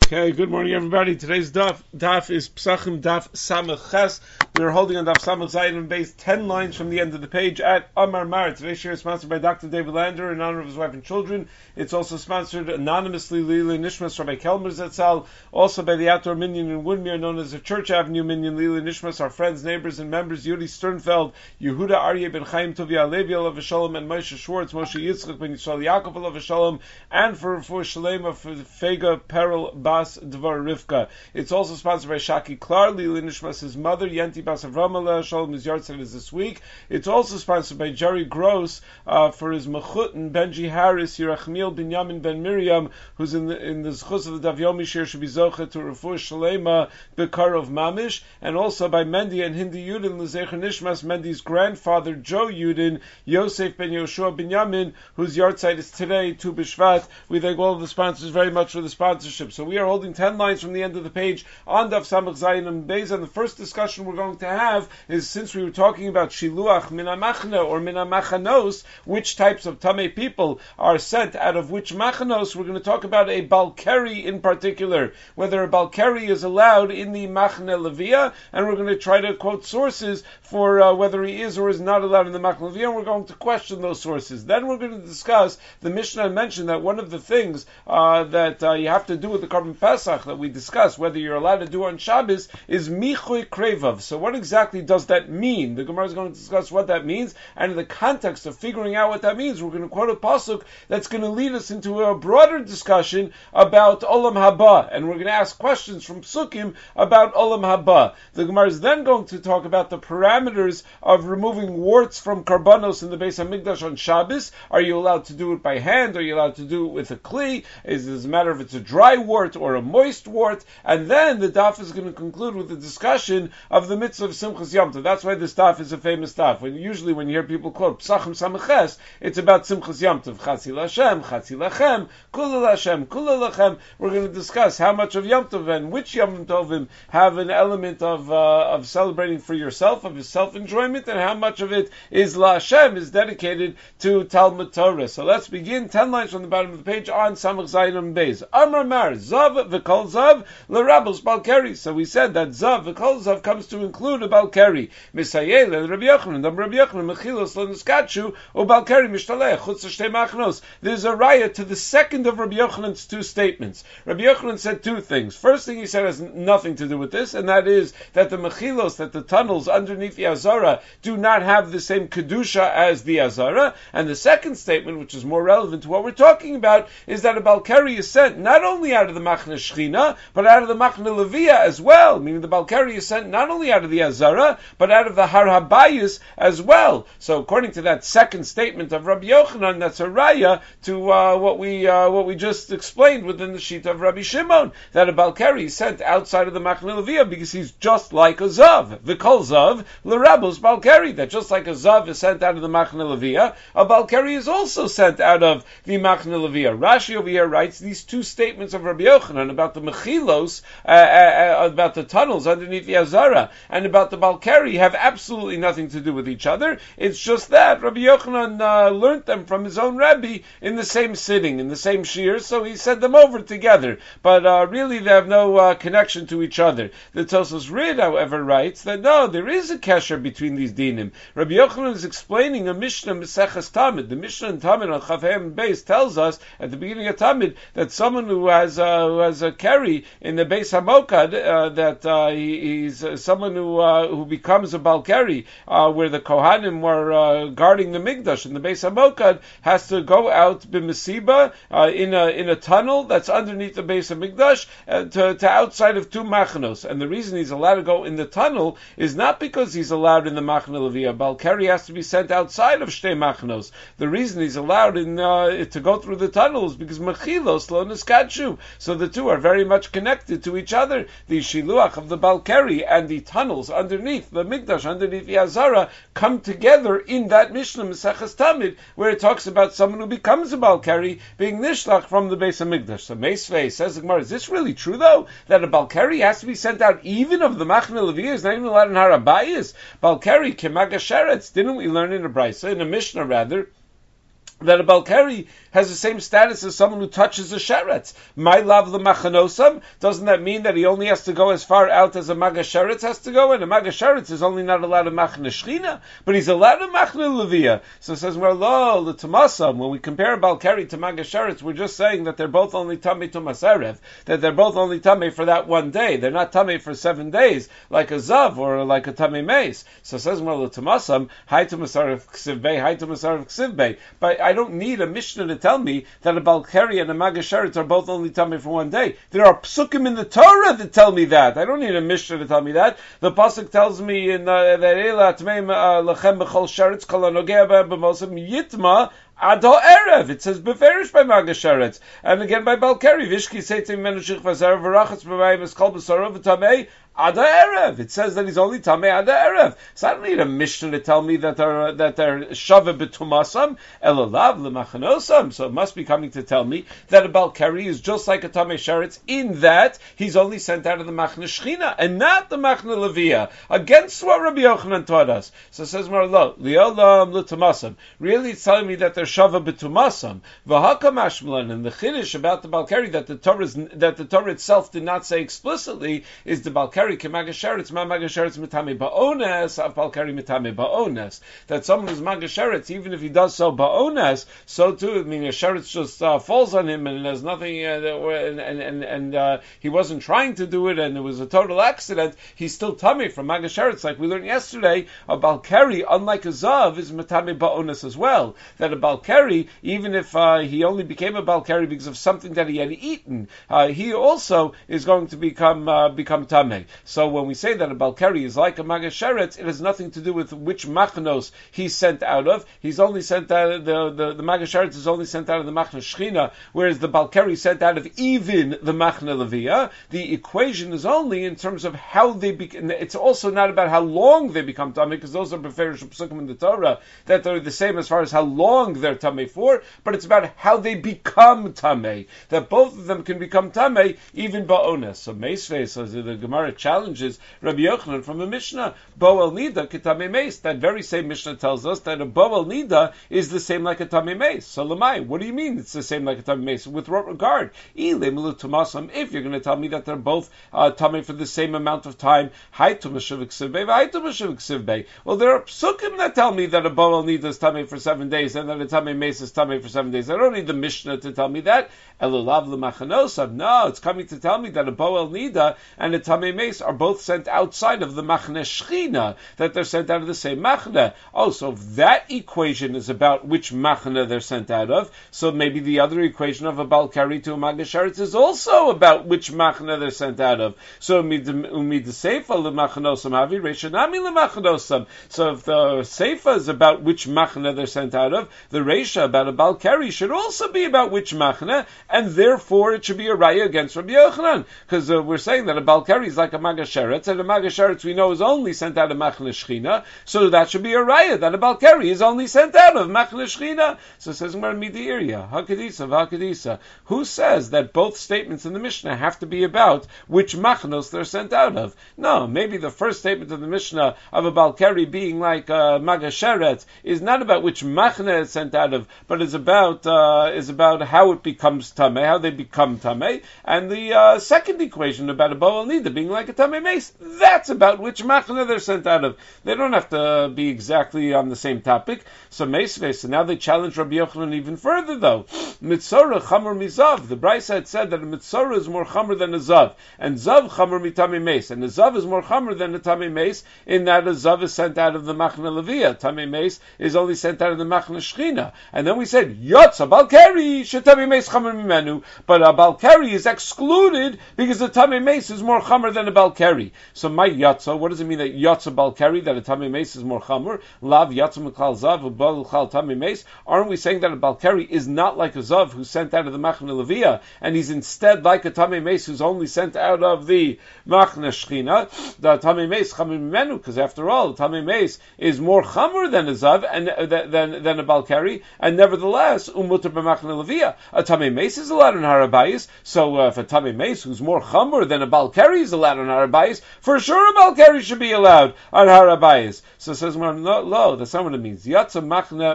Okay, good morning everybody. Today's daf is Psachim Daf Samach Ches. We are holding on Daf Samach Zayin and base 10 lines from the end of the page at Amar Mar. Today's share is sponsored by Dr. David Lander in honor of his wife and children. It's also sponsored anonymously Lili Nishmas Rabbi Kelmer Zetzal, also by the outdoor minion in Woodmere known as the Church Avenue Minion Lili Nishmas, our friends, neighbors, and members Yuri Sternfeld, Yehuda Aryeh ben Chaim Tovia Levi Olav Shalom, and Moshe Schwartz, Moshe Yitzchak ben Yisrael Yaakov Olav Shalom, and for Shalema for Fega Peril Bas Dvar Rivka. It's also sponsored by Shaki Klar, Lili Nishmas, his mother, Yenti Bas Avram Olav Shalom, his yard is this week. It's also sponsored by Jerry Gross for his Mechutin, Benji Harris, Yerachmiel Binyamin Ben Miriam, who's in the Zchus of the Dav Yomi Shir should be Zocha to Refuah Shalema Bekar of Mamish, and also by Mendy and Hindi Yudin, Lezecher Nishmas, Mendy's grandfather, Joe Yudin, Yosef Ben Yoshua Binyamin, whose yard is today, Tu B'Shvat. We thank all of the sponsors very much for the sponsorship. So we are holding 10 lines from the end of the page on Daf Samach Zayin and Beis, and the first discussion we're going to have is, since we were talking about Shiluach Min HaMachna or Min HaMachanos, which types of Tamei people are sent out of which Machanos, we're going to talk about a Balkari in particular, whether a Balkari is allowed in the Machna Levia, and we're going to try to quote sources for whether he is or is not allowed in the Machna Levia, and we're going to question those sources. Then we're going to discuss, the Mishnah mentioned that one of the things that you have to do with the Korban Pesach that we discussed, whether you're allowed to do on Shabbos, is Michui Krevav. So what exactly does that mean? The Gemara is going to discuss what that means, and in the context of figuring out what that means, we're going to quote a pasuk that's going to lead us into a broader discussion about Olam Haba, and we're going to ask questions from Psukim about Olam Haba. The Gemara is then going to talk about the parameters of removing warts from Karbanos in the Beis HaMikdash on Shabbos. Are you allowed to do it by hand? Are you allowed to do it with a kli? Is it a matter if it's a dry wart or a moist wart? And then the daf is going to conclude with the discussion of the mitzvah of Simchas Yom Tov. That's why this daf is a famous daf. Usually when you hear people quote Psachim Samach Ches, it's about Simchas Yom Tov. Chatzil Hashem, Chatzil Lachem, Kula Hashem, Kula Lachem. We're going to discuss how much of Yom Tov and which Yom Tovim have an element of celebrating for yourself, of self-enjoyment, and how much of it is La Hashem, is dedicated to Talmud Torah. So let's begin. 10 lines from the bottom of the page on Samach Zayin and Beis. Amar Mar, Zav v'kol Zav l'Rabos Balkari. So we said that Zav v'kol Zav comes to include a Balkari. Misayel and Rabbi Yochanan, Rabbi Yochanan mechilos l'niskachu o Balkari mishtaleh chutz shtei machnos. There's a raya to the second of Rabbi Yochanan's two statements. Rabbi Yochanan said two things. First thing he said has nothing to do with this, and that is that the mechilos, that the tunnels underneath the Azara, do not have the same kedusha as the Azara. And the second statement, which is more relevant to what we're talking about, is that a Balkari is sent not only out of the Machna Shechina, but out of the Machna Levia as well. Meaning the Balkari is sent not only out of the Azara, but out of the Har Habayis as well. So according to that second statement of Rabbi Yochanan, that's a raya to what we just explained within the sheet of Rabbi Shimon, that a Balkari is sent outside of the Machna Levia because he's just like a Zav. V'kol Zav l'Rabos Balkari. That just like a Zav is sent out of the Machna Levia, a Balkari is also sent out of the Machna Levia. Rashi over here writes these two statements of Rabbi Yochanan about the Mechilos, about the tunnels underneath the Azara, and about the Balkari have absolutely nothing to do with each other. It's just that Rabbi Yochanan learned them from his own Rebbe in the same sitting, in the same shir, so he said them over together. But really they have no connection to each other. The Tosfos Rid, however, writes that no, there is a kesher between these dinim. Rabbi Yochanan is explaining a Mishnah Meseches Tamid. The Mishnah in Tamid on Chavhem Beis tells us at the beginning of Tamid that someone who has a keri in the Beis Hamokad, that he's someone who becomes a Balkari, where the Kohanim were guarding the Mikdash in the Beis Hamokad, has to go out b'mesiba in a tunnel that's underneath the Beis Hamikdash to outside of two machanos. And the reason he's allowed to go in the tunnel is not because he's allowed in the Machna Levia. Balkari has to be sent outside of Shtei Machanos. The reason he's allowed to go through the tunnel is because Mechilos lo niskachu. So the two are very much connected to each other. The Shiluach of the Balkari and the tunnels underneath the Mikdash, underneath the Azara, come together in that Mishnah Meseches Tamid, where it talks about someone who becomes a Balkari being nishlach from the Beis Hamikdash. So Meisvei says the Gemara, is this really true though, that a Balkari has to be sent out even of the Machna Levia, is not even allowed in Har Habayis? Balkari kemagasheretz, didn't we learn in a Brisa, in a Mishnah rather, that a Balkari has the same status as someone who touches a sheretz. My love the machanosam, doesn't that mean that he only has to go as far out as a maga sheretz has to go? And a maga sheretz is only not allowed to machne shchina, but he's allowed to machne levia. So it says, well, lo, the tamasam, when we compare Balkari to maga sheretz, we're just saying that they're both only tamei tumas erev, that they're both only tamei for that one day. They're not tamei for 7 days, like a zav or like a tamei meis. So it says, well, the tamasam, hai tumas erev ksiv bei, hai tumas erev ksiv bei. But I don't need a Mishnah to tell me that a Balkari and a Maga Sheretz are both only tamei for one day. There are psukim in the Torah that tell me that. I don't need a Mishnah to tell me that. The pasuk tells me in that Eila Atmeim Lechem B'chol Sheretz Kol Hanogea B'mosam Yitma Ado Erev. It says beferish by Maga Sheretz, and again by Balkari. Vishki Seitim Menushich Vazer V'Rachatz B'Mayim Eskol B'Sarav V'Tamei Ada Erev. It says that he's only Tamei Ada Erev. So I don't need a Mishnah to tell me that they're Shava B'Tumasam Elalav L'Machanosam. So it must be coming to tell me that a Balkari is just like a Tamei Sheretz in that he's only sent out of the Machne Shechina and not the Machne Levia, against what Rabbi Yochanan taught us. So it says Marlo Liolam L'Tumasam. Really, it's telling me that they're Shava B'Tumasam. V'Haka Mashmalan, and the Chiddush about the Balkari that the Torah itself did not say explicitly is the Balkari Maga Sheretz, ma Maga Sheretz mitame ba'ones, av Balkari mitame ba'ones. That someone who's Maga Sheretz, even if he does so ba'ones, so too, I mean, a Sheretz just falls on him and there's nothing, and he wasn't trying to do it and it was a total accident, he's still tamei from Maga Sheretz. Like we learned yesterday, a Balkari, unlike a Zav, is mitame ba'ones as well. That a Balkari, even if he only became a Balkari because of something that he had eaten, he also is going to become tamei. So when we say that a Balkari is like a Maga Sheretz, it has nothing to do with which machnos he's sent out of. He's only sent out of the Maga Sheretz is only sent out of the Machne Shechina, whereas the Balkari is sent out of even the Machne Levia. The equation is only in terms of how they become. It's also not about how long they become tamei, because those are beferish psukim in the Torah that they're the same as far as how long they're tamei for, but it's about how they become tamei. That both of them can become tamei even ba'ones. So Meisvei, so the Gemara challenges Rabbi Yochanan from a Mishnah. Boel Nida Ketame Meis. That very same Mishnah tells us that a Boel Nida is the same like a Tamei Meis. So Lamai, what do you mean it's the same like a Tamei Meis? With what regard? If you're going to tell me that they're both Tamei for the same amount of time, well, there are psukim that tell me that a Boel Nida is Tamei for 7 days and that a Tamei Meis is Tamei for 7 days. I don't need the Mishnah to tell me that. No, it's coming to tell me that a Boel Nida and a Tamei Meis are both sent outside of the Machne Shechina, that they're sent out of the same Machne. Oh, so if that equation is about which Machne they're sent out of, so maybe the other equation of a Balkari to a Maga Sheretz is also about which Machne they're sent out of. So umid seifa lemachnosam havi reishanami lemachnosam. So if the seifa is about which Machne they're sent out of, the reisha about a Balkari should also be about which Machne, and therefore it should be a raya against Rabbi Yochanan, because we're saying that a Balkari is like a Maga Sheretz, and a Maga Sheretz we know is only sent out of Machne Shechina, so that should be a raya that a Balkari is only sent out of Machne Shechina. So it says Hakadisa. Who says that both statements in the Mishnah have to be about which Machnos they're sent out of? No, maybe the first statement of the Mishnah of a Balkari being like Maga Sheretz is not about which Machne it's sent out of, but is about how it becomes Tamei, how they become Tamei, and the second equation about a Boel Nida being like a Tamei Meis, that's about which Machne they're sent out of. They don't have to be exactly on the same topic. So Meisvei, so now they challenge Rabbi Yochanan even further though. Mitzorah Chamor Mizav. The Brisa had said that a Mitzorah is more Chamor than a Zav, and Zav Chamor Mitamei Meis, and a Zav is more Chamor than a Tamei Meis, in that a Zav is sent out of the Machne Levia. Tamei Meis is only sent out of the Machne Shechina. And then we said, Yotza Balkari, Shetamei Meis Chamor Mimenu, but a Balkari is excluded because the Tamei Meis is more Chamor than a Balkari. So my Yotza, what does it mean that Yotza Balkari, that a Tamei Meis is more Chamor? Lav Yotza Meklal Zav, Ubal Chal Tamei Meis. Aren't we saying that a Balkari is not like a Zav who's sent out of the Machne Levia, and he's instead like a Tamei Meis who's only sent out of the Machne Shechina? The Tamei Meis Chamor Mimenu, because after all, Tamei Meis is more Chamor than a Zav and than a Balkari, Balkari, and nevertheless, umutar b'machne levia. A Tamei Meis is allowed in Har Habayis, so if a Tamei Meis who's more chamur than a Balkari is allowed on Har Habayis, for sure a Balkari should be allowed on Har Habayis. So it says, no, that's not what it means. Yatsa machne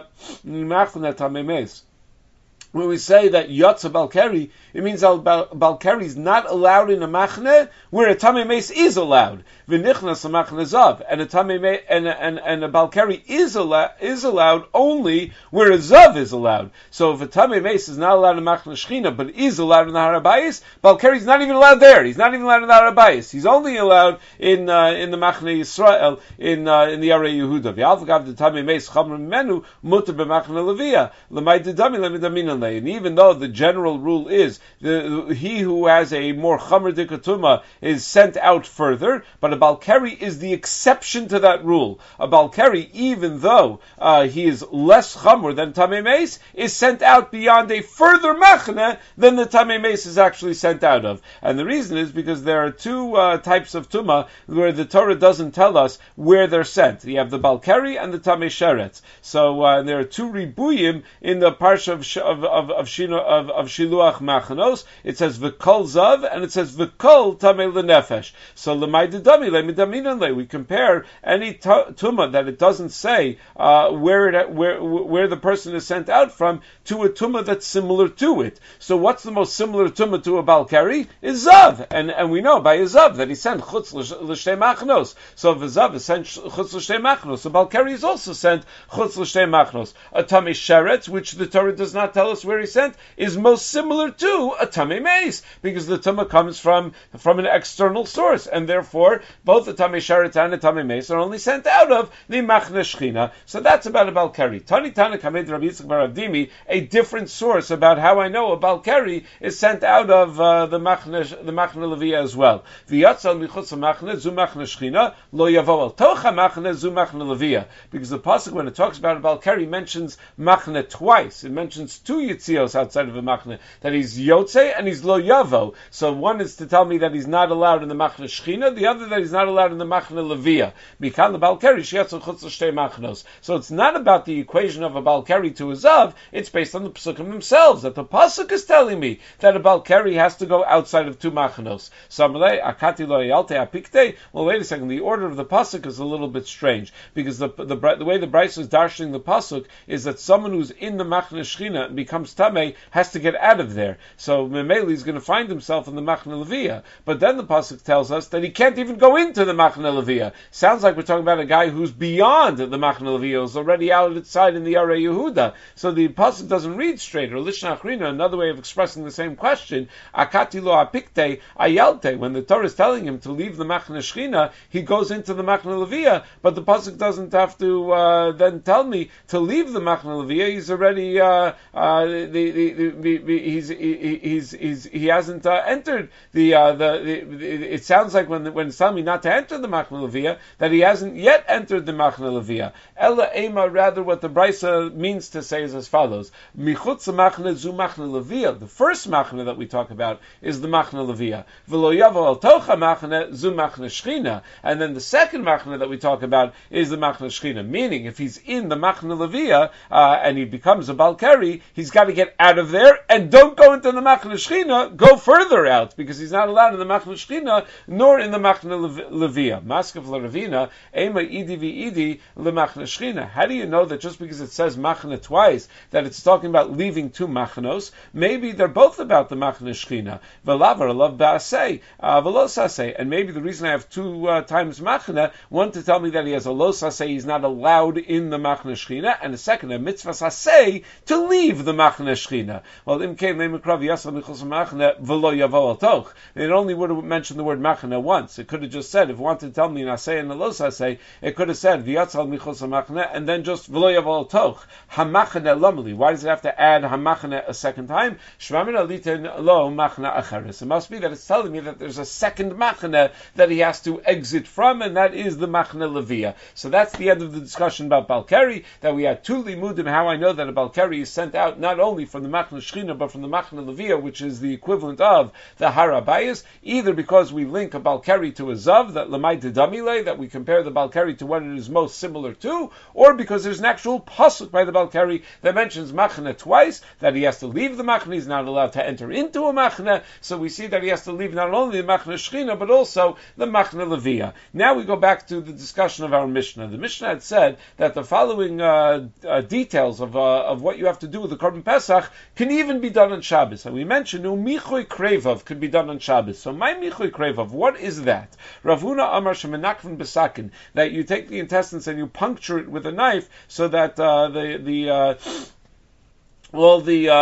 Tamei Meis. When we say that Yotza Balkari, it means Balkari is not allowed in a machne where a Tamei Meis is allowed. V'nichnas a machne zav, and a Tamei Meis and a Balkari is allowed only where a zav is allowed. So if a Tamei Meis is not allowed in machne shchina but is allowed in the Har Habayis, Balkari is not even allowed there. He's not even allowed in the Har Habayis. He's only allowed in the machne Yisrael in the Arei Yehuda. V'alvagav the Tamei Meis chamr menu mutar b'machne levia l'may dedami l'midamin. And even though the general rule is he who has a more chamer dikatuma is sent out further, but a Balkari is the exception to that rule. A Balkari, even though he is less chamer than Tamei Meis, is sent out beyond a further machne than the Tamei Meis is actually sent out of. And the reason is because there are two types of tuma where the Torah doesn't tell us where they're sent. You have the Balkari and the Tamei Sheretz. So there are two ribuyim in the parsha of Shiluach Machanos. It says V'kol Zav and it says V'kol Tamei L'Nefesh. So L'may Dedami L'Midaminanle. We compare any tuma that it doesn't say where the person is sent out from to a tuma that's similar to it. So what's the most similar tuma to a Balkari? Is Zav, and we know by a Zav that he sent Chutz L'Shtei Machanos. So if a Zav is sent Chutz L'Shtei Machanos, the Balkari is also sent Chutz L'Shtei Machanos. A Tamei Sheretz, which the Torah does not tell us where he sent, is most similar to a Tamei Meis, because the Tumah comes from an external source, and therefore both the Tamei Sheretz and the Tamei Meis are only sent out of the Machne Shechina. So that's about a Balkari. Tani Tana Kamed Rabbi Yitzchak bar Avdimi, a different source about how I know a Balkari is sent out of the Machne Levia as well. V'yatzal michutz Machne zu Machne Shechina lo yavo al tocha Machne zu Machne Levia, because the pasuk when it talks about a Balkari mentions Machne twice. It mentions two Yitzios outside of a Machne, that he's Yotze and he's Lo Yavo. So one is to tell me that he's not allowed in the Machne Shechina, the other that he's not allowed in the Machne Levia. Mikan the Balkari sheyatzal chutz l'shtei machnos. So it's not about the equation of a Balkari to a Zav, it's based on the Pesukim themselves, that the Pasuk is telling me that a Balkari has to go outside of two Machnos. Samalei, akati lo yalte apikte. Well, wait a second, the order of the Pasuk is a little bit strange, because the way the Bryce is darshaning the Pasuk is that someone who's in the Machne Shechina and becomes Tamei has to get out of there. So Memeli is going to find himself in the Machne Levia. But then the Pasuk tells us that he can't even go into the Machne Levia. Sounds like we're talking about a guy who's beyond the Machne Levia, who's already outside in the Arei Yehuda. So the Pasuk doesn't read straight. Or Lishna Achrina, another way of expressing the same question, Akati lo apikte ayalte. When the Torah is telling him to leave the Machne Shechina, he goes into the Machne Levia, but the Pasuk doesn't have to then tell me to leave the Machne Levia. He's already he hasn't entered the. It sounds like when it's telling me not to enter the Machne Levia, that he hasn't yet entered the Machne Levia. Ella ema, rather what the Brisa means to say is as follows: Michutz Machne zu Machne Levia. The first Machne that we talk about is the Machne Levia. V'lo yavo al tocha Machne zu Machne Shechina. And then the second Machne that we talk about is the Machne Shechina. Meaning, if he's in the Machne Levia and he becomes a Balkari, he's got to get out of there and don't go into the Machne Shechina. Go further out, because he's not allowed in the Machne Shechina nor in the Machne Levia. Maskav l'Ravina ema idi v'idi l'Machne Shechina. How do you know that just because it says Machne twice that it's talking about leaving two Machnos? Maybe they're both about the Machne Shechina. V'lavar love ba'asei v'los asei. And maybe the reason I have two times Machne, one to tell me that he has a los asei, he's not allowed in the Machne Shechina, and a second, a mitzvah asei, to leave the Machne Shechina. Well, it only would have mentioned the word Machne once. It could have just said, if it wanted to tell me an asei and a los asei, it could have said v'yatzal michos Machne and then just v'lo yavo toch hamachne lomeli. Why does it have to add hamachne a second time? Shvamin aliten lo machne acharis. It must be that it's telling me that there's a second Machne that he has to exit from, and that is the Machne Levia. So that's the end of the discussion about Balkari, that we had two limudim, how I know that a Balkari is sent out not not only from the Machna Shechina, but from the Machna Levia, which is the equivalent of the Har Abayis, either because we link a Balkari to a Zav, that Lamai Damile, that we compare the Balkari to what it is most similar to, or because there's an actual pasuk by the Balkari that mentions Machna twice, that he has to leave the Machna, he's not allowed to enter into a Machna, so we see that he has to leave not only the Machna Shechina, but also the Machna Levia. Now we go back to the discussion of our Mishnah. The Mishnah had said that the following details of what you have to do with the Korban Pesach can even be done on Shabbos. And we mentioned Michui Krevov could be done on Shabbos. So my Michui Krevov, what is that? Rav Huna Amar Shemenakvin Besakin, that you take the intestines and you puncture it with a knife so that all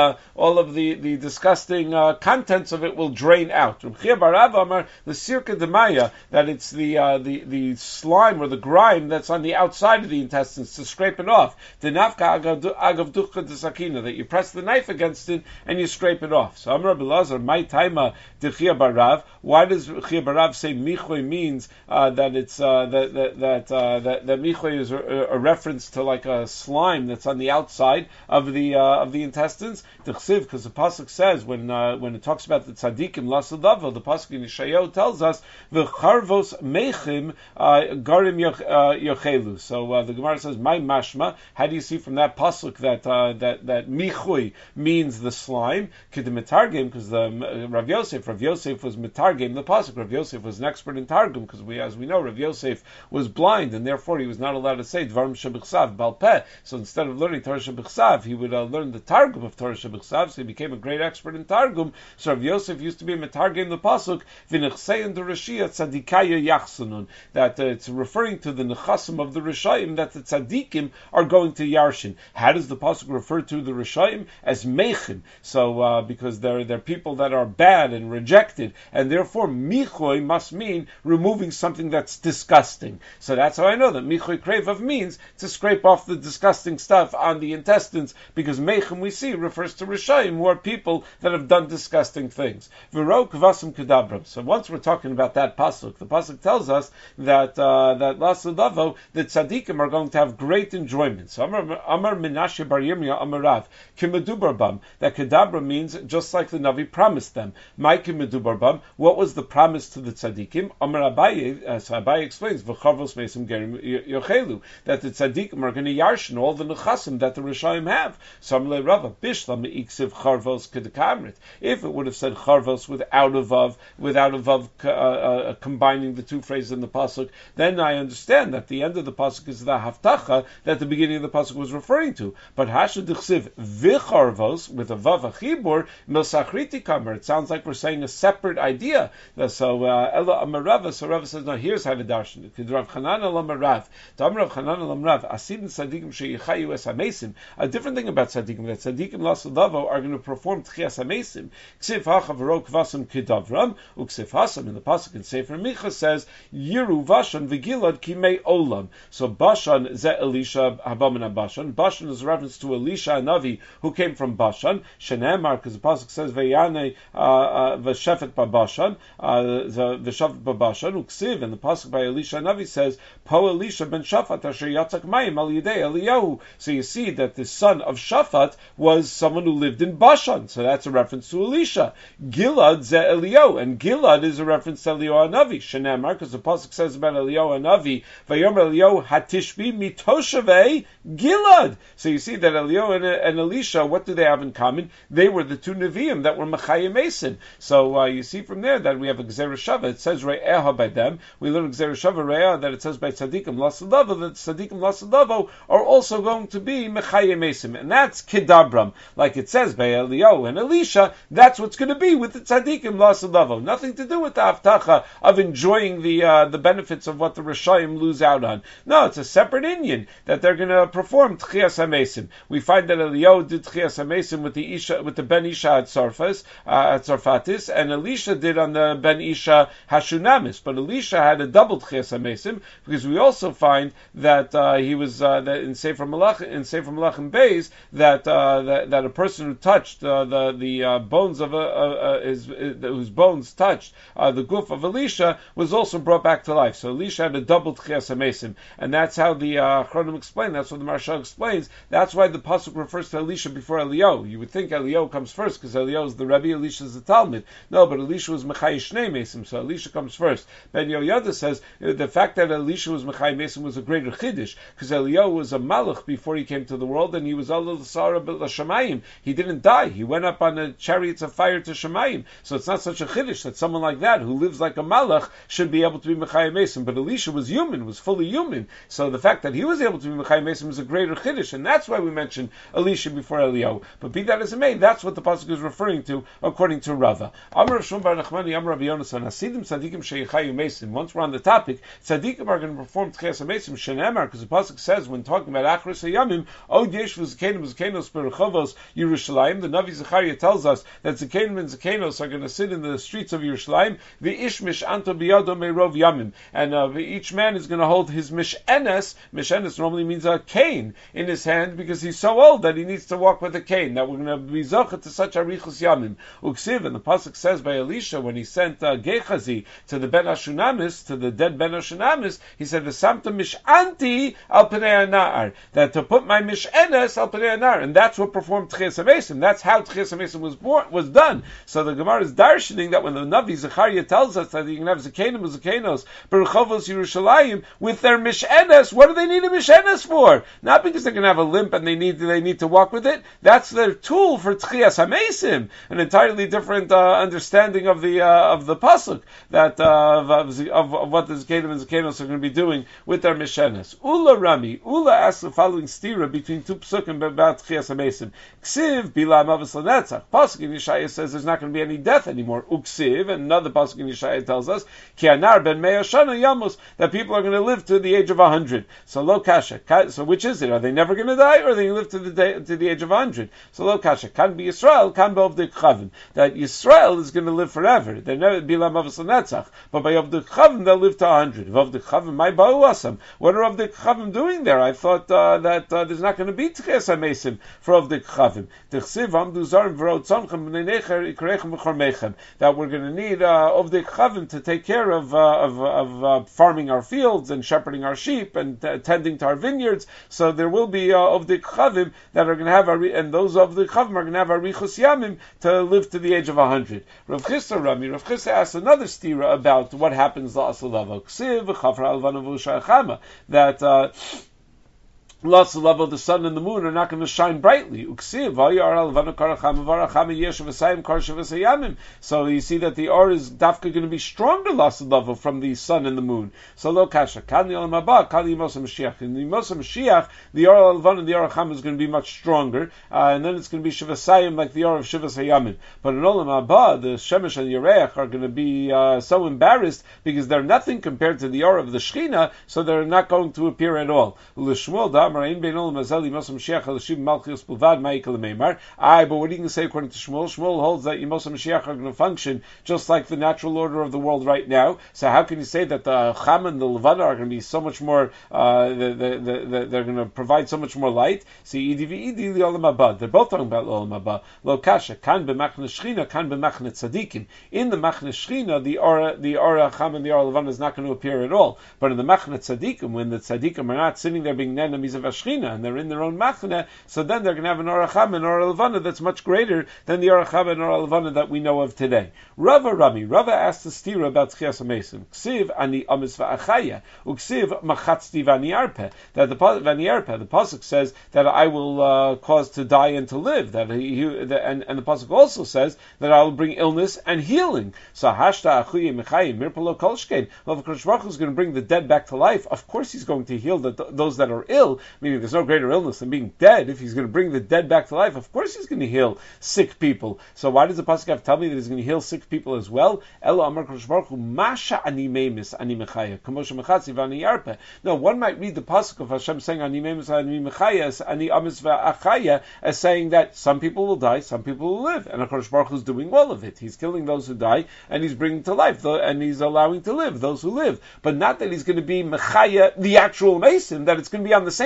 of the disgusting contents of it will drain out. Reb Chia bar Rav Amar the sirka demaya, that it's the slime or the grime that's on the outside of the intestines to scrape it off. The nafka agav duchka desakina, that you press the knife against it and you scrape it off. So Amar Rabbi Lazar, my taima de Chia bar Rav. Why does Chia bar Rav say michui means that it's that michui is a reference to like a slime that's on the outside of the intestines? Because the pasuk says when it talks about the tzaddikim lasadava, the pasuk in Yeshayahu tells us v'charvos mechim garim yochelu. So the Gemara says, "My mashma." How do you see from that pasuk that michui means the slime? K'demetargim, because Rav Yosef was metargim the pasuk. Rav Yosef was an expert in targum, because as we know, Rav Yosef was blind and therefore he was not allowed to say dvarim shebichsav bal peh. So instead of learning Torah shebichsav, he would learn the Targum of Torah Shebichsav, so he became a great expert in Targum. So Rav Yosef used to be a metargim the pasuk v'nechsein the Rishia tzadikaya yachsunun, that it's referring to the nechasim of the Rishayim, that the tzadikim are going to Yarshin. How does the pasuk refer to the Rishayim? As mechim. So because they're people that are bad and rejected, and therefore michoy must mean removing something that's disgusting. So that's how I know that michoy krevav means to scrape off the disgusting stuff on the intestines, because mechim we see refers to Rishayim, who are people that have done disgusting things. V'ro kvasim kedabram. So once we're talking about that pasuk, the pasuk tells us that lasadavo, the tzaddikim are going to have great enjoyment. So Amar Menashe bar Yirmiyah Amar Rav kimedubar bam, that kedabra means just like the Navi promised them. My kimedubar bam, what was the promise to the tzaddikim? Amar Abaye, so Abaye explains v'chavos mesim gerim yochelu, that the tzaddikim are going to yarshin all the nechasim that the Rishayim have. So if it would have said charvos without a vav, combining the two phrases in the pasuk, then I understand that the end of the pasuk is the haftacha that the beginning of the pasuk was referring to. But hashad dichsiv vicharvos with a vav achibur milsachriti kamer, it sounds like we're saying a separate idea. So Ella Amarava, so Rav says, no, here's how to darshan it. Rav Chanan Elam Rav, Tam Rav Chanan Elam Rav, asidin tzadikim sheyichayu es hamesim. A different thing about tzadikim, that tzadikim lasadavo are going to perform tchias hamesim. Ksiv hacha v'ro kvasim kidavram, uksiv hasam, in the pasuk in Sefer Micha says, Yiru vashan v'gilad kimei olam. So Bashan ze Elisha habamin Bashan. Bashan is a reference to Elisha Navi who came from Bashan. Shenemar, because the pasuk says v'yane v'shefet b'Bashan, v'shefet b'Bashan, uksiv, and the pasuk by Elisha Navi says, Po Elisha ben Shafat asher yatzak mayim al yidei Eliyahu. So you see that the son of Shafat was someone who lived in Bashan, so that's a reference to Elisha. Gilad ze Eliyahu, and Gilad is a reference to Eliyahu Navi. Shenemar, because the pasuk says about Eliyahu Navi, Vayomer Eliyahu hatishbi mitoshavei Gilad. So you see that Eliyahu and Elisha, what do they have in common? They were the two Nevi'im that were Mechayim Esin. So you see from there that we have a Gzera Shava. It says Re'eha by them. We learn Gzera Shava Re'eha that it says by Tzadikim Lasadavo, that Tzadikim Lasadavo are also going to be Mechayim Esim. And that's Kidabram. Like it says by Eliyahu and Elisha, that's what's going to be with the Tzadikim Lasadavo. Nothing to do with the Haftacha of enjoying the benefits of what the Rishayim lose out on. No, it's a separate Inyan that they're going to perform Tchias HaMesim. We find that Eliyahu did Tchias HaMesim with the Ben Isha at Tzarfatis, and Elisha did on the Ben Isha Hashunamis. But Elisha had a double Tchias HaMesim, because we also find that he was that in Sefer Malachim Beis that that a person who touched the bones of whose bones touched the goof of Elisha was also brought back to life. So Elisha had a double Tchias HaMesim, and that's how the Chronim explain. That's what the Maharsha explains. That's why the pasuk refers to Elisha before Eliyahu. You would think Eliyahu comes first because Eliyahu is the Rebbe, Elisha is the Talmud. No, but Elisha was Mechai Shnei Mesim, so Elisha comes first. Ben Yoyada says the fact that Elisha was Mechai Mesim was a greater chiddush because Eliyahu was a Malach before he came to the world, and he was Allah the Sarah Shamayim. He didn't die. He went up on the chariots of fire to Shamayim. So it's not such a chiddush that someone like that who lives like a Malach should be able to be Mechai Mesim. But Elisha was human, was fully human. So the fact that he was able to be Mechai Mesim is a greater chiddush, and that's why we mentioned Elisha before Eliyahu. But be that as it may, that's what the pasuk is referring to, according to Rava. Amar Shmuel bar Nachmani, Amar Rabbi Yonasan, Hasidim Tzadikim sheyichayu mesim. Once we're on the topic, Tzadikim are going to perform Tchias HaMesim Shenemar, because the pasuk says when talking about Achros Hayamim, Od Yesh v'Zakenos berchovos Yerushalayim. The Navi Zechariah tells us that Zakenim and Zakenos are going to sit in the streets of Yerushalayim. V'ish mishanto biyado meirov yamim, and each man is going to hold his mishenes. Mishenes normally means a cane in his hand because he's so old that he needs to walk with a cane. That we're going to be zocha to such arichus yamim. Uksiv, and the pasuk says by Elisha when he sent Gehazi to the Ben Hashunamis, to the dead Ben Hashunamis, he said, "V'samta mishanti al pnei anar," that to put my mishenes al pnei anar, and that's what performed Tchias HaMesim. That's how Tchias HaMesim was done. So the Gemara is darshaning that when the Navi Zechariah tells us that you can have Zakenim and Zakenos berchovos Yerushalayim with their mishenes, what do they need a mishenes for? Not because they're going to have a limp and they need to walk with it. That's their tool for Tchias HaMesim. An entirely different understanding of the pasuk that of what the Zakenim and Zakenos are going to be doing with their mishenes. Ula Rami, Ula asks the following stira between two psukim about Tchias HaMesim. Ksiv bila mavis lenetzach. Pasuk in Yeshaya says there's not going to be any death anymore. Uksiv, and another pasuk in Yeshaya tells us ki anar ben mea shana yamos, that people are going to live to the age of 100. So lo kasha. So which is it? Are they never going to die, or are they going to live to the age of 100? So lo kasha. Can be Yisrael, can be Ovdei Chavim. That Yisrael is going to live forever. They never be lamavas lenetzach. But by Ovdei Chavim they'll live to 100. Ovdei Chavim, my ba'uasam. What are Ovdei Chavim doing there? I thought that there's not going to be Tchias HaMesim for Ovdei Chavim. That we're going to need Ovdei Chavim to take care of farming our fields and shepherding our sheep and tending to our vineyards. So there will be Ovdei Chavim that are going to have and those Ovdei Chavim are going to have arichus yamim to live to the age of 100. Rav Chisda Rami, Rav Chisda asked another stira about what happens la'asalav ksiv v'chafra alvanav v'shayachama, that lots of level, the sun and the moon are not going to shine brightly. So you see that the or is dafka going to be stronger lots of level from the sun and the moon. So lo kasha. In the Yimos Mashiach, the or al and the or Chama is going to be much stronger, and then it's going to be Shivasayim like the or of Shivas Hayamim. But in Olam Haba, the Shemesh and Yereach are going to be so embarrassed because they're nothing compared to the or of the Shechina, so they're not going to appear at all. But what are you going to say according to Shmuel? Shmuel holds that Yimos Mashiach are going to function just like the natural order of the world right now. So how can you say that the Cham and the Levana are going to be so much more, they're going to provide so much more light? See, they're both talking about Olam Haba. Lo kasha, kan b'machne Shechina, kan b'machne Tzadikim. In the Machne Shechina, the Or Cham and the Or Levana is not going to appear at all. But in the Machne Tzadikim, when the Tzadikim are not sitting there being enemies of Ashchina, and they're in their own machne, so then they're going to have an Oracham and Or Levana that's much greater than the Oracham and Or Levana that we know of today. Rava asked the stira about Tchias HaMesim. Ksiv ani amis va'achaya, uksiv machatzti v'aniarpe. That the pasuk says that I will cause to die and to live. That and the pasuk also says that I will bring illness and healing. So hashta achuye mechayim mirpalo kolshkein. Well, if Kodesh Baruch Hu is going to bring the dead back to life, of course He's going to heal those that are ill. Meaning there's no greater illness than being dead. If He's going to bring the dead back to life, of course He's going to heal sick people. So why does the pasuk have to tell me that He's going to heal sick people as well? Elo amar Kodesh Baruch Hu masha ani meimis ani mechaya kamosha mechatzi v'ani yarpe. No, one might read the pasuk of Hashem saying ani meimis ani mechaya ani amis v'achaya as saying that some people will die, some people will live, and Kodesh Baruch Hu is doing all of it. He's killing those who die, and He's bringing to life, and He's allowing to live those who live. But not that He's going to be mechaya the actual mason, that it's going to be on the same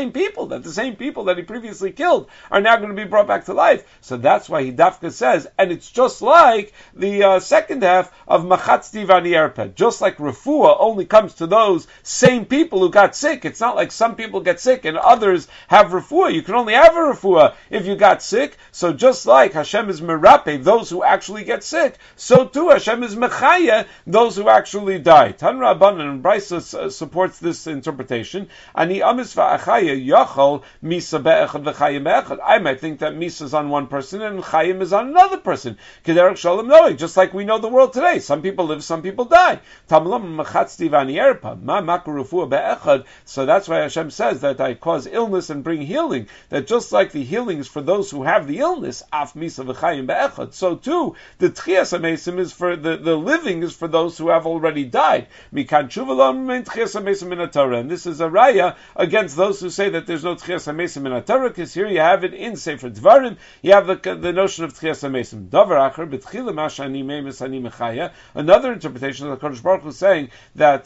same people, that the same people that he previously killed are now going to be brought back to life. So that's why he dafka says, and it's just like the second half of Machatzti Vani Erped. Just like refuah only comes to those same people who got sick. It's not like some people get sick and others have refuah. You can only have a refuah if you got sick. So just like Hashem is merape, those who actually get sick, so too Hashem is mechaya, those who actually die. Tan Rabbanan and Brisa supports this interpretation. Ani amis va'achaya yachol misa be'echad v'chayim be'echad. I might think that misa is on one person and chayim is on another person. Kederach shalom noeg, just like we know the world today. Some people live, some people die. Tamlam machatzti v'ani erpa ma makru refuah be'echad. So that's why Hashem says that I cause illness and bring healing. That just like the healing is for those who have the illness, af misa v'chayim be'echad. So too, the tchias hamesim is for the living is for those who have already died. Mikan tshuva meant tchias hamesim in a Torah, and this is a raya against those who say that there's no tchias hamesim in a Torah, because here you have it in Sefer Dvarim. You have the notion of tchias hamesim. Davar acher b'tchila mashani meimis ani mechaya. Another interpretation of the Kodesh Baruch Hu saying that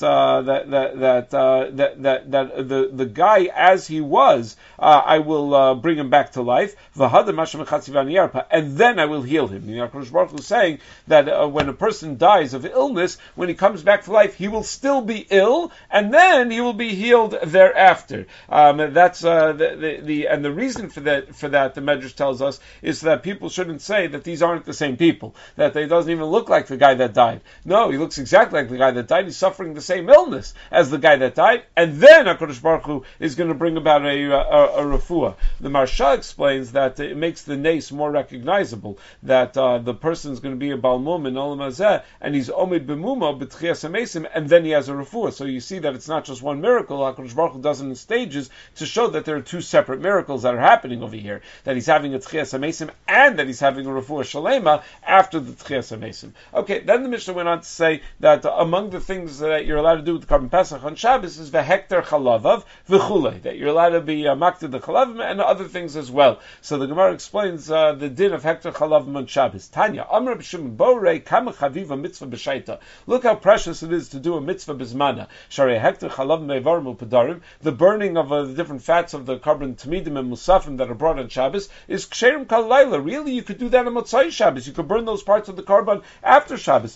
the guy as he was, I will bring him back to life. And then I will heal him. The Kodesh Baruch Hu is saying that when a person dies of illness, when he comes back to life, he will still be ill, and then he will be healed thereafter. That's the reason for that the Medrash tells us is so that people shouldn't say that these aren't the same people, that they doesn't even look like the guy that died. No, he looks exactly like the guy that died. He's suffering the same illness as the guy that died, and then HaKadosh Baruch Hu is going to bring about a refuah. The Marsha explains that it makes the nace more recognizable, that the person is going to be a balmum in olam hazeh, and he's omid b'muma b'tchias hamesim, and then he has a refuah. So you see that it's not just one miracle. HaKadosh Baruch Hu does it in stages to show that there are two separate miracles that are happening over here, that he's having a tchias hamesim and that he's having a refuah shalema after the tchias hamesim. Okay, then the Mishnah went on to say that among the things that you're allowed to do with the Karban Pesach on Shabbos is v'hekter chalavav v'chulei, that you're allowed to be makted the chalavim and other things as well. So the Gemara explains the din of hekter chalavim on Shabbos. Tanya, Amr b'shim borei kama chaviva mitzvah b'shaita. Look how precious it is to do a mitzvah b'zmana. Sharei hekter chalavim me'varim u'pedarim. The burning of the different fats of the carbon tamidim and musafim that are brought on Shabbos is ksherim kal laila. Really, you could do that on Motzai Shabbos. You could burn those parts of the carbon after Shabbos.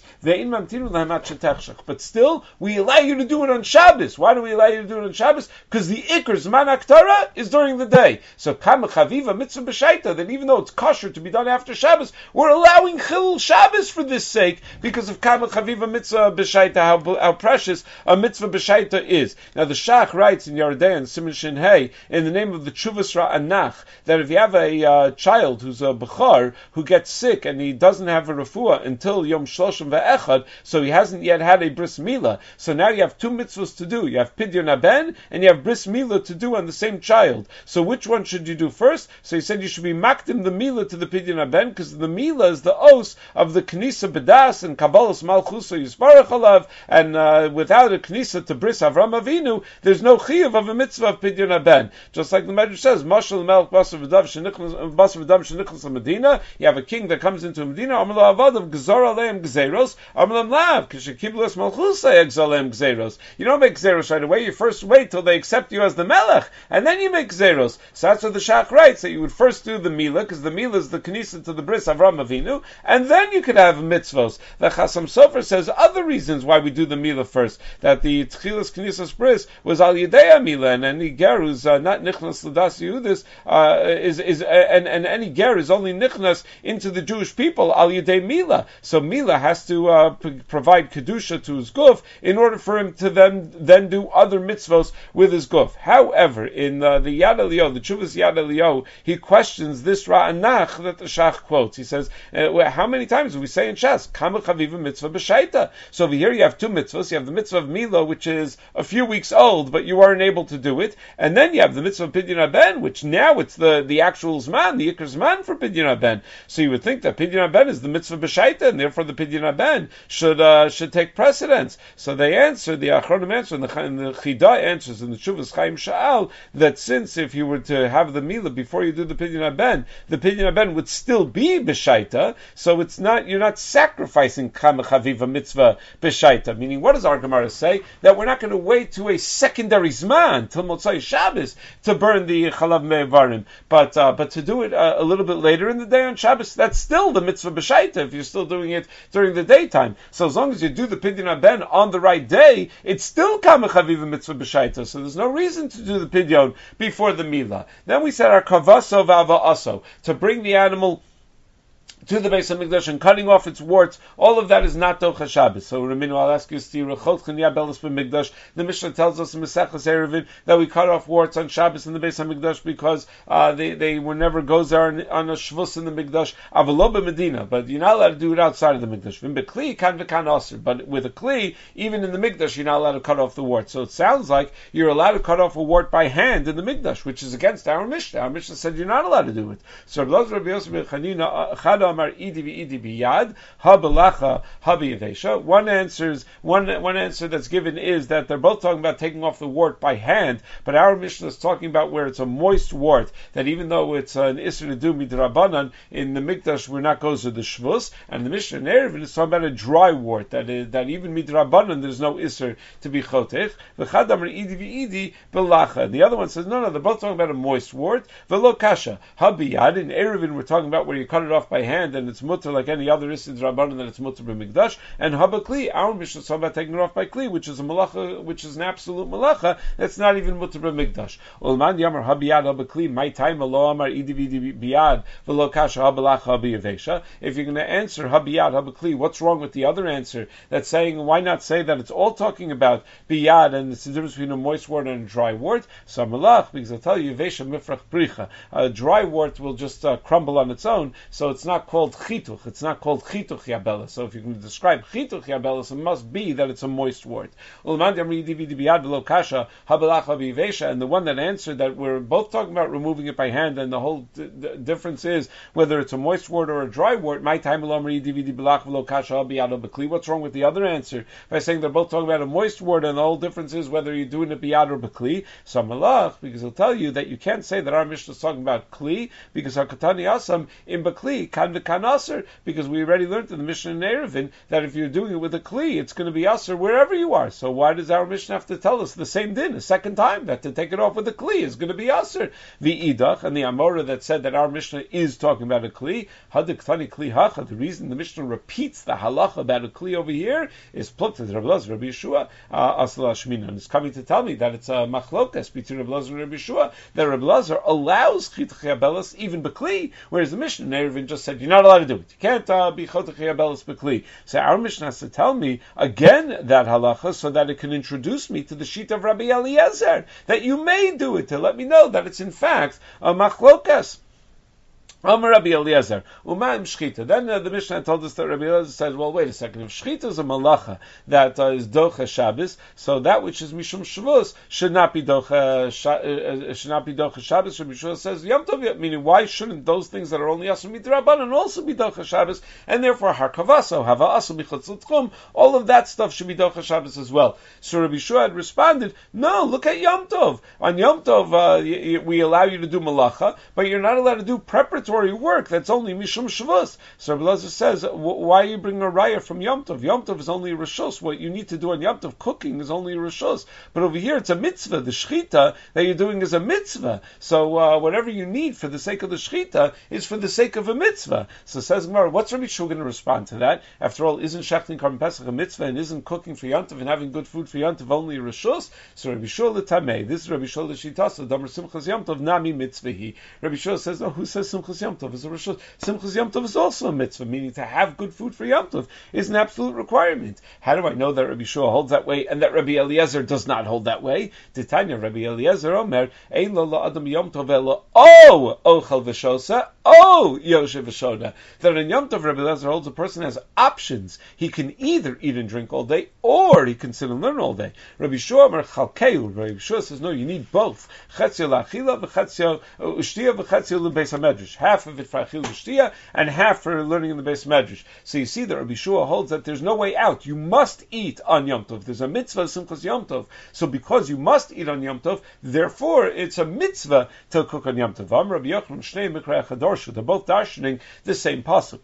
But still, we allow you to do it on Shabbos. Why do we allow you to do it on Shabbos? Because the Iker Zman HaKtara is during the day. So Kama Chaviva Mitzvah B'Shaita, that even though it's kosher to be done after Shabbos, we're allowing Chilul Shabbos for this sake, because of Kama Chaviva Mitzvah B'Shaita, how precious a Mitzvah B'Shaita is. Now the Shach writes in Yardei and Siman Shin Hey, in the name of the Tshuvas Ra'anach, that if you have a child who's a Bechar, who gets sick and he doesn't have a refuah until Yom Shloshim Ve'echad, so he hasn't yet had a bris milah. So now you have two mitzvahs to do. You have pidyon haben and you have bris milah to do on the same child. So which one should you do first? So he said you should be makdim the milah to the pidyon haben, because the milah is the os of the knisa bedas and kabbalas malchus yisbarach alav, and without a knisa to bris Avram Avinu, there's no chiyuv of a mitzvah of pidyon haben. Just like the Medrash says, mashal melech basar v'dam shenichlas Medina. You have a king that comes into Medina. Amar la'avav gzar aleim gzeros. Amar lav kishakiblas malchusay exalem gzeros. You don't make gzeros right away. You first wait till they accept you as the melech, and then you make gzeros. So that's what the Shach writes, that you would first do the milah, because the milah is the knisa to the bris Avram Avinu, and then you could have mitzvos. The Chasam Sofer says other reasons why we do the milah first, that the tchilas knisas bris was al yedei milah, and any ger who's not nichnas l'das Yehudis and any ger is only nichnas into the Jewish people al yedei milah. So milah has to provide kedusha to his guf in order for him to then do other mitzvos with his guf. However, in the Yad Eliyahu, the Chuvas Yad Eliyahu, he questions this Ra'anach that the Shach quotes. He says, how many times do we say in Shas, Kama Chaviva Mitzvah B'Shaita? So over here you have two mitzvahs. You have the mitzvah of Milah, which is a few weeks old, but you weren't able to do it. And then you have the mitzvah of Pidyon Haben, which now it's the actual Zman, the Iker Zman for Pidyon Haben. So you would think that Pidyon Haben is the mitzvah B'Shaita, and therefore the Pidyon Haben should take precedence. So they answer, the Achronim answer, and the Chida answers in the Chuvas Chaim Sha'al, that since if you were to have the Milah before you do the Pidyon Haben, the Pidyon Haben would still be B'Shaita, so it's not, you're not sacrificing Kama Chaviva Mitzvah B'Shaita. Meaning, what does our Gemara say? That we're not going to wait to a secondary Zman till Motzai Shabbos to burn the chalav me'avarim, but to do it a little bit later in the day on Shabbos, that's still the mitzvah b'shaita if you're still doing it during the daytime. So as long as you do the pidyon haben on the right day, it's still kama chaviva mitzvah b'shaita. So there's no reason to do the pidyon before the milah. Then we said our kavaso v'ava aso, to bring the animal to the Beis HaMikdash and cutting off its warts, all of that is not Docha Shabbos. So Raminu, I'll ask you, the Mishnah tells us in Maseches Eruvin that we cut off warts on Shabbos in the Beis HaMikdash because they were never goes there on a shvus in the Mikdash, avaloba Medina, but you're not allowed to do it outside of the Mikdash. But with a kli, even in the Mikdash, you're not allowed to cut off the wart. So it sounds like you're allowed to cut off a wart by hand in the Mikdash, which is against our Mishnah. Our Mishnah said you're not allowed to do it. So Rabbi Yosef ben Chanina, one answer that's given is that they're both talking about taking off the wart by hand, but our Mishnah is talking about where it's a moist wart, that even though it's an Isser to do midrabanan, in the Mikdash we're not goes to the Shvus, and the Mishnah in Eruvin is talking about a dry wart, that even midrabanan there's no Isser to be chotech. And the other one says, no, they're both talking about a moist wart. Velo kasha, habiyad, in Eruvin we're talking about where you cut it off by hand, and it's mutter like any other Isser Rabbanan, that it's mutter b'mikdash. And haba kli, our Mishnah is talking about taking it off by kli, which is a malacha, which is an absolute malacha, that's not even mutter b'mikdash. Ulman yamar habiyad haba kli, my time alo amar idi biyad v'lo kasha habalacha habiyavesha. If you're going to answer habiyad haba kli, what's wrong with the other answer that's saying, why not say that it's all talking about biyad and it's the difference between a moist wart and a dry wart? So malach, because I'll tell you, vesha mifrach bricha, a dry wart will just crumble on its own, so it's not called chituch. It's not called chituch yabela. So if you can describe chituch yabela, it must be that it's a moist wart. And the one that answered that we're both talking about removing it by hand, and the whole difference is whether it's a moist wart or a dry wart. My time what's wrong with the other answer by saying they're both talking about a moist wart, and the whole difference is whether you're doing it biyad or bekli? So malach, because he'll tell you that you can't say that our Mishnah is talking about kli, because hakatani asam in bekli kan v'kan aser, because we already learned in the Mishnah in Eruvin that if you're doing it with a kli, it's going to be aser wherever you are. So why does our Mishnah have to tell us the same din a second time, that to take it off with a kli is going to be aser? The idach and the amora that said that our Mishnah is talking about a kli, hadik tani kli hacha. The reason the Mishnah repeats the halacha about a kli over here is plukta Rabbi Elazar Rabbi Yeshua asla shmina, and it's coming to tell me that it's a machlokas between Rabbi Elazar and Rabbi Yeshua, that Rabbi Elazar allows chituch yabelas even bekli, whereas the Mishnah in Eruvin just said you're not allowed to do it. You can't be chotech yabelas bekli. So our Mishnah has to tell me again that halacha so that it can introduce me to the sheet of Rabbi Eliezer, that you may do it, to let me know that it's in fact a machlokas. Amar Rabbi Eliezer, Umaim Shchita. Then the Mishnah told us that Rabbi Eliezer said, well, wait a second, if Shchita is a malacha that is Docha Shabbos, so that which is Mishum Shavuos should not be Docha Shabbos. Rabbi Yeshua says, Yom Tov, meaning why shouldn't those things that are only Asur Midrabanan also be Docha Shabbos, and therefore Harkavaso, Hava Asur Michutz L'Tchum, all of that stuff should be Docha Shabbos as well. So Rabbi Yeshua had responded, no, look at Yom Tov. On Yom Tov, we allow you to do malacha, but you're not allowed to do preparatory work that's only Mishum Shavuos. So Rabbi Elazar says, why are you bringing a raya from Yom Tov? Yom Tov is only a Rishos. What you need to do on Yom Tov, cooking, is only a Rishos. But over here, it's a mitzvah. The Shechita that you're doing is a mitzvah. So whatever you need for the sake of the Shechita is for the sake of a mitzvah. So says Gemara, what's Rabbi Yeshua going to respond to that? After all, isn't Shechting Korban Pesach a mitzvah, and isn't cooking for Yom Tov and having good food for Yom Tov only a Rishos? So Rabbi Yeshua l'tamei, this is Rabbi Yeshua l'shitasa, Damar Simchas Yom Tov nami mitzvahi. Rabbi Yeshua says, oh, who says Simchas Yom Tov is a Rishos? Simchas Yom Tov is also a mitzvah, meaning to have good food for Yom Tov is an absolute requirement. How do I know that Rabbi Yeshua holds that way and that Rabbi Eliezer does not hold that way? Titania, Rabbi Eliezer Omer, Ein lo la'adam Yom Tov elo ochel v'shosa, yoshev v'shoda. That in Yom Tov, Rabbi Eliezer holds a person has options. He can either eat and drink all day, or he can sit and learn all day. Rabbi Yeshua Omer chalkeu. Rabbi Yeshua says, no, you need both. Chetzio la'achila v'chetzio u'shtia v'chetzio l'beis hamedrash. Half of it for achil v'shtia, and half for learning in the beis medrash. So you see that Rabbi Yeshua holds that there's no way out. You must eat on Yom Tov. There's a mitzvah of Simchas Yom Tov. So because you must eat on Yom Tov, therefore it's a mitzvah to cook on Yom Tov. Rabbi Yochanan Shnei Mikrei Chador Porsche. They're both darshaning the same pasuk.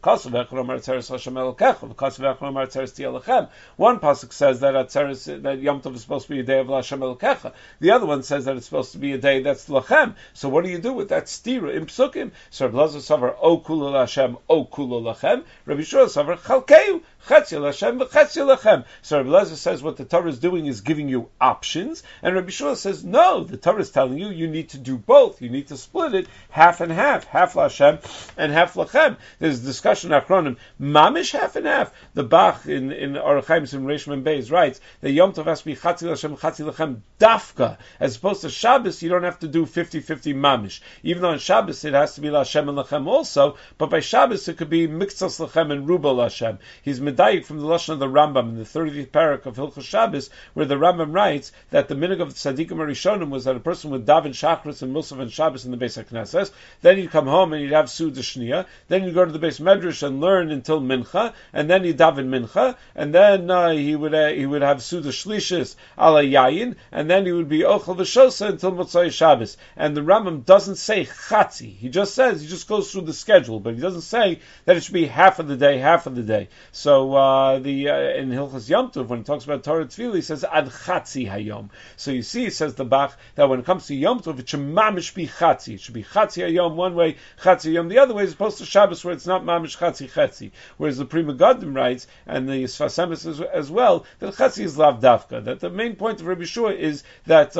One pasuk says that Yom Tov is supposed to be a day of Lashem Elokecha. The other one says that it's supposed to be a day that's Lachem. So what do you do with that stira in psukim? So Rabbi Elazar savar O Kula Lashem, O Kula Lachem. Rabbi Yishua savar Chalkeu, Chetzia Lashem, Chetzia Lachem. So Rabbi Elazar says what the Torah is doing is giving you options, and Rabbi Yishua says no, the Torah is telling you need to do both. You need to split it half and half Lashem and half Lachem. There's discussion acronym mamish half and half. The Bach in Orach Chaim in Reish Beis writes that Yom Tov has to be Chatzi Lashem, Chatzi Lachem dafka, as opposed to Shabbos. You don't have to do 50-50 mamish. Even though on Shabbos it has to be Lashem and Lachem also, but by Shabbos it could be Miktzas Lachem and Ruba Lashem. He's medayik from the lashon of the Rambam in the 30th parak of Hilchos Shabbos, where the Rambam writes that the minhag of the Tzadikim Arishonim was that a person would daven Shachris and Musaf and Shabbos in the Beis HaKnesses, then he'd come home and he'd have Suda Shniya, then he'd go to the Beis Medrash and learn until Mincha, and then he'd daven Mincha, and then he would have Suda Shlishis ala Yayin, and then he would be Ochel V'Shosa until Motzai Shabbos. And the Rambam doesn't say Chatzi, he just goes through the schedule, but he doesn't say that it should be half of the day. So in Hilchos Yom Tov, when he talks about Torah Tefillah, he says Ad Chatzi Hayom. So you see, it says the Bach, that when it comes to Yom Tov, it should mamish be Chatzi. It should be Chatzi Hayom one way, Chatzi Hayom the other way, as opposed to Shabbos where it's not mamish Chatzi. Whereas the Pri Megadim writes, and the Sfas Emes as well, that Chatzi is Lav Dafka. That the main point of Rabbi Yeshua is that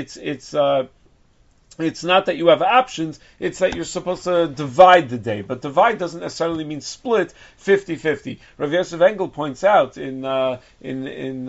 it's not that you have options, it's that you're supposed to divide the day. But divide doesn't necessarily mean split 50-50. Rav Yosef Engel points out in Gilyon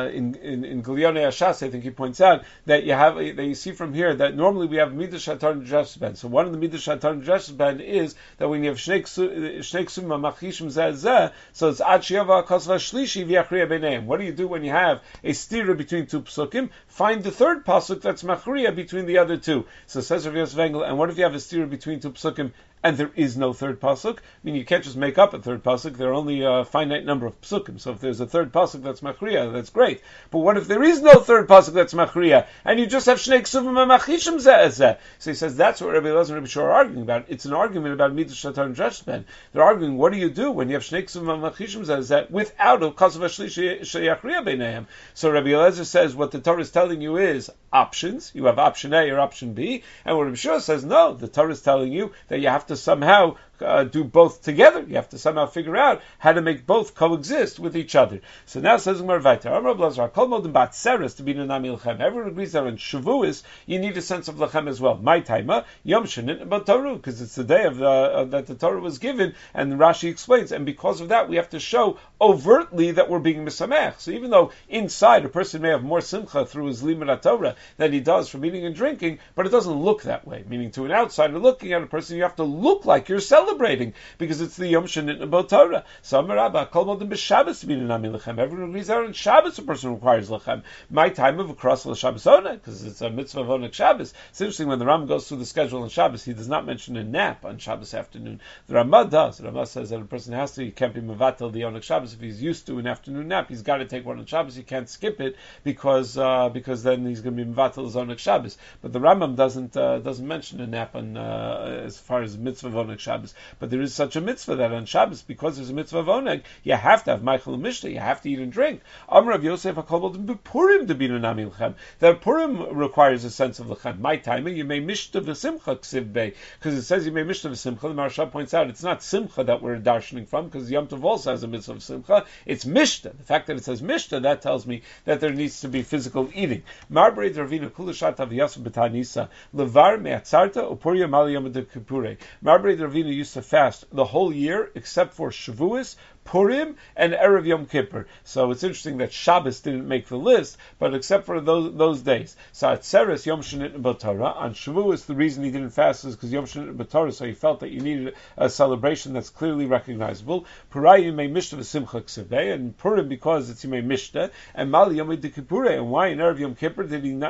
Hashas, I think he points out that you see from here that normally we have Midrash Shatar and Dreshus Ben. So one of the Midrash Shatar and Dreshus Ben is that when you have Shnei Ksumim Machishim Zeh, so it's Ad Shiava Kosva Shlishi V'Yachriya B'Neim. What do you do when you have a stira between two psukim? Find the third pasuk that's Machriya between the other two. So says Rav Yosef Engel, and what if you have a stira between two psukim and there is no third pasuk? I mean, you can't just make up a third pasuk. There are only a finite number of psukim. So if there's a third pasuk that's machriya, that's great. But what if there is no third pasuk that's machriya, and you just have shnei ksuvim and machishim zeh? So he says that's what Rabbi Elazar and Rabbi Shua are arguing about. It's an argument about midrash shatar and dreshus ben. They're arguing, what do you do when you have shnei ksuvim and machishim zeh without a kasav shlishi sheyachriya beinehem? So Rabbi Elazar says what the Torah is telling you is options. You have option A or option B, and what Rabbi Shua says, no, the Torah is telling you that you have to somehow do both together. You have to somehow figure out how to make both coexist with each other. So now says Gemara Vayter, Amar Blazar, Kol Modim Batzeres to be Nami Lechem. Everyone agrees that on Shavuos you need a sense of Lechem as well. My taima Yom Shenit Bataru, because it's the day of that the Torah was given, and Rashi explains, and because of that we have to show overtly that we're being misamech. So even though inside a person may have more simcha through his limud Torah than he does from eating and drinking, but it doesn't look that way. Meaning to an outsider looking at a person, you have to look like you're celebrating, because it's the Yom Shenit Nabot Torah. So Rabba, Kol Modim b'Shabbos to be Nami Lechem. Everyone agrees that on Shabbos a person requires Lechem. My time of a cross Shabbos Oneg, because it's a mitzvah of Oneg Shabbos. It's interesting when the Ram goes through the schedule on Shabbos, he does not mention a nap on Shabbos afternoon. The Ramah does. The Ramah says that a person he can't be mevatel the Oneg Shabbos. If he's used to an afternoon nap, he's got to take one on Shabbos. He can't skip it because then he's going to be mevatel his Oneg Shabbos. But the Rambam doesn't mention a nap on as far as mitzvah of Oneg Shabbos. But there is such a mitzvah that on Shabbos, because there's a mitzvah of Oneg, you have to have Michael and Mishnah, you have to eat and drink. Amar Rav Yosef HaKol Modim Purim to be Nami Lechem. That Purim requires a sense of Lechem. My time, you may Mishnah v'Simcha Ksiv Bey, because it says you may Mishnah v'Simcha. The Maharsha points out it's not Simcha that we're darshaning from, because Yom Tov also has a mitzvah of Simcha. It's Mishnah. The fact that it says Mishnah, that tells me that there needs to be physical eating. Marbrei Ravina Kulashat Aviyas B'Tanisa Levar Me'atzarta Upuria Mali Yom Kippurei. Marbrei Ravina used to fast the whole year except for Shavuos, Purim, and Erev Yom Kippur. So it's interesting that Shabbos didn't make the list, but except for those days. So at Atzeres Yom Shenit B'Torah, on Shavuos the reason he didn't fast is because Yom Shenit B'Torah, so he felt that you needed a celebration that's clearly recognizable. Purai Yimei Mishnah V'Simcha Ksevei, and Purim because it's Yimei Mishnah, and Mali Yom Kippurei. And why in Erev Yom Kippur did he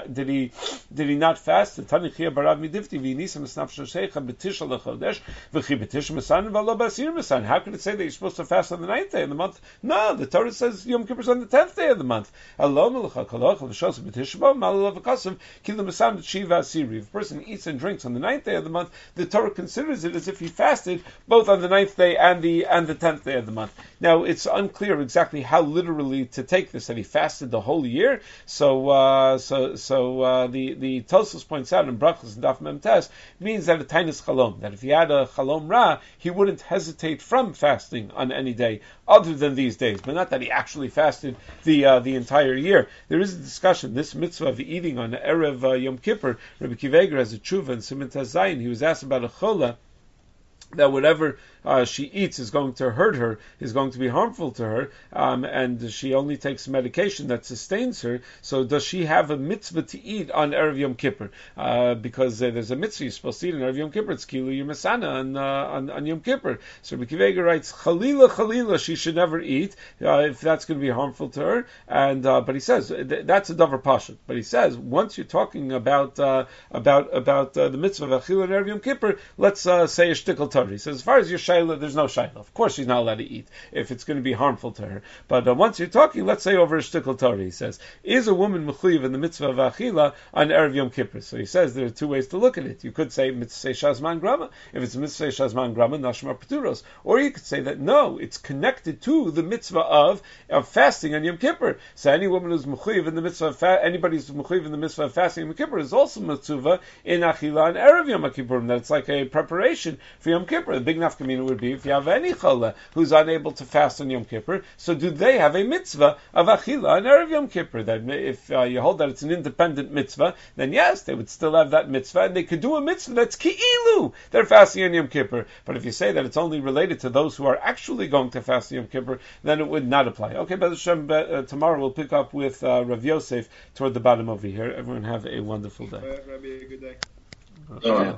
not fast? The Tanichia Barav Midifti V'Nisam Esnaf Shoshecha B'Tisha L'Chodesh V'Chi B'Tisha Mesan V'Lo Basir Mesan. How could it say that you're supposed to fast on the ninth day of the month. No, the Torah says Yom Kippur is on the 10th day of the month. If a person eats and drinks on the 9th day of the month, the Torah considers it as if he fasted both on the 9th day and the 10th day of the month. Now, it's unclear exactly how literally to take this, that he fasted the whole year. So the Tosfos points out in Brachos and Daf Mem Tes means that a tainis chalom, that if he had a chalom ra, he wouldn't hesitate from fasting on any day other than these days, but not that he actually fasted the entire year. There is a discussion, this mitzvah of eating on Erev Yom Kippur. Rabbi Akiva Eiger has a tshuva in Siman Tez Zayin. He was asked about a chola, that whatever she eats is going to hurt her, is going to be harmful to her, and she only takes medication that sustains her. So does she have a mitzvah to eat on Erev Yom Kippur? Because there's a mitzvah you're supposed to eat on Erev Yom Kippur. It's Kilu Yermasana on Yom Kippur. So Rabbi Akiva Eiger writes, Chalila, she should never eat if that's going to be harmful to her. And but he says that's a davar pashut. But he says once you're talking about the mitzvah of Achila on Erev Yom Kippur, let's say a shtickle Torah. He says as far as your shayla, there's no shayla. Of course, she's not allowed to eat if it's going to be harmful to her. But once you're talking, let's say over a shtickle Torah, he says, is a woman mechuyev in the mitzvah of achila on Erev Yom Kippur? So he says there are two ways to look at it. You could say mitzvah shazman grama. If it's mitzvah shazman grama, nashma paturos. Or you could say that no, it's connected to the mitzvah of fasting on Yom Kippur. So any woman who's mechuyev in the mitzvah of anybody who's mechuyev in the mitzvah of fasting on Yom Kippur is also mitzvah in achila on Erev Yom Kippur. That's like a preparation for Yom Kippur. The big nafkamina would be if you have any chala who's unable to fast on Yom Kippur, so do they have a mitzvah of achila on Erev Yom Kippur? That if you hold that it's an independent mitzvah, then yes, they would still have that mitzvah, and they could do a mitzvah that's ki'ilu, they're fasting on Yom Kippur. But if you say that it's only related to those who are actually going to fast on Yom Kippur, then it would not apply. Okay, B'ez Hashem, tomorrow we'll pick up with Rav Yosef toward the bottom over here. Everyone have a wonderful day. Rabbi, good day. Okay.